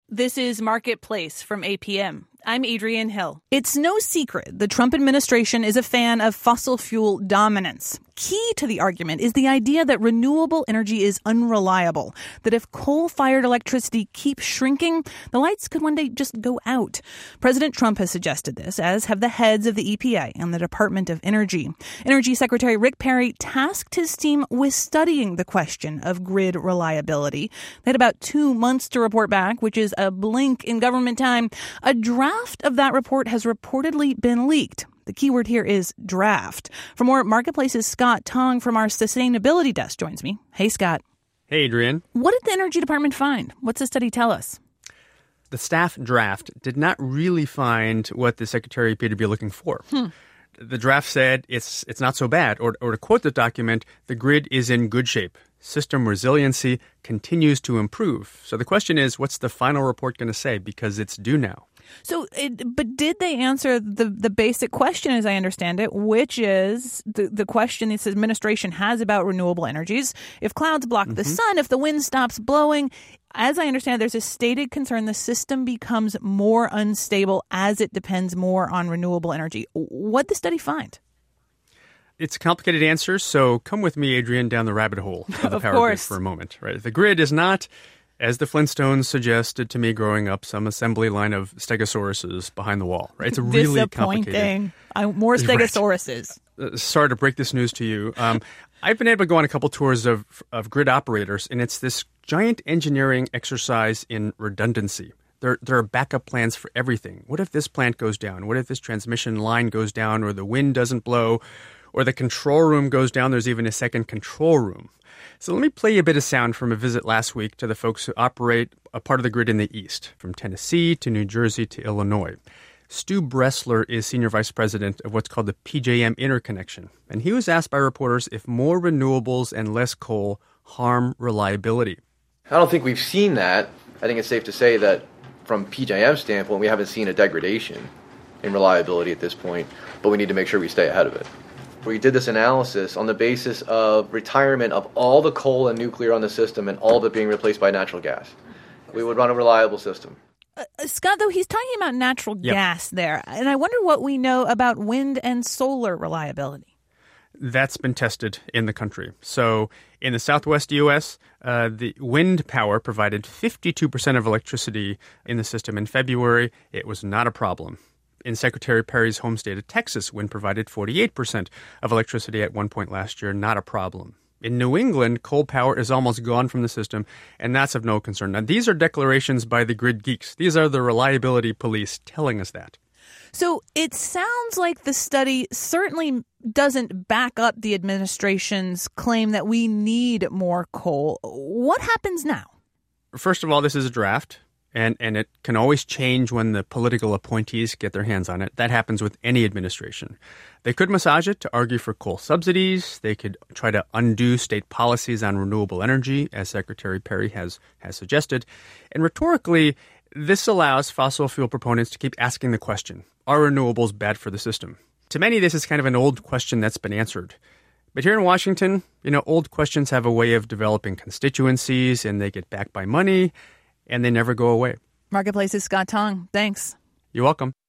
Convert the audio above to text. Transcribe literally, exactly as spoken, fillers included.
This is Marketplace from A P M. I'm Adrienne Hill. It's no secret the Trump administration is a fan of fossil fuel dominance. Key to the argument is the idea that renewable energy is unreliable, that if coal-fired electricity keeps shrinking, the lights could one day just go out. President Trump has suggested this, as have the heads of the E P A and the Department of Energy. Energy Secretary Rick Perry tasked his team with studying the question of grid reliability. They had about two months to report back, which is a blink in government time. A draft of that report has reportedly been leaked. The keyword here is draft. For more, Marketplace's Scott Tong from our sustainability desk joins me. Hey, Scott. Hey, Adrienne. What did the Energy Department find? What's the study tell us? The staff draft did not really find what the secretary appeared to be looking for. Hmm. The draft said it's it's not so bad, or, or to quote the document, the grid is in good shape. System resiliency continues to improve. So the question is, what's the final report going to say? Because it's due now. So, it, but did they answer the, the basic question, as I understand it, which is the, the question this administration has about renewable energies? If clouds block mm-hmm. the sun, if the wind stops blowing, as I understand, there's a stated concern the system becomes more unstable as it depends more on renewable energy. What did the study find? It's a complicated answer, so come with me, Adrienne, down the rabbit hole of the of power course. grid for a moment. Right? The grid is not, as the Flintstones suggested to me growing up, some assembly line of stegosauruses behind the wall. Right? It's a really complicated. Disappointing. I, more stegosauruses. Right. Uh, sorry to break this news to you. Um, I've been able to go on a couple tours of of grid operators, and it's this giant engineering exercise in redundancy. There, there are backup plans for everything. What if this plant goes down? What if this transmission line goes down, or the wind doesn't blow, or the control room goes down? There's even a second control room. So let me play you a bit of sound from a visit last week to the folks who operate a part of the grid in the East, from Tennessee to New Jersey to Illinois. Stu Bressler is Senior Vice President of what's called the P J M Interconnection. And he was asked by reporters if more renewables and less coal harm reliability. I don't think we've seen that. I think it's safe to say that from P J M's standpoint, we haven't seen a degradation in reliability at this point, but we need to make sure we stay ahead of it. We did this analysis on the basis of retirement of all the coal and nuclear on the system and all of it being replaced by natural gas. We would run a reliable system. Uh, Scott, though, he's talking about natural yep. gas there. And I wonder what we know about wind and solar reliability. That's been tested in the country. So in the southwest U S, uh, the wind power provided fifty-two percent of electricity in the system. In February, it was not a problem. In Secretary Perry's home state of Texas, wind provided forty-eight percent of electricity at one point last year, not a problem. In New England, coal power is almost gone from the system, and that's of no concern. Now, these are declarations by the grid geeks. These are the reliability police telling us that. So it sounds like the study certainly doesn't back up the administration's claim that we need more coal. What happens now? First of all, this is a draft. And and it can always change when the political appointees get their hands on it. That happens with any administration. They could massage it to argue for coal subsidies. They could try to undo state policies on renewable energy, as Secretary Perry has, has suggested. And rhetorically, this allows fossil fuel proponents to keep asking the question, are renewables bad for the system? To many, this is kind of an old question that's been answered. But here in Washington, you know, old questions have a way of developing constituencies, and they get backed by money, and they never go away. Marketplace's Scott Tong. Thanks. You're welcome.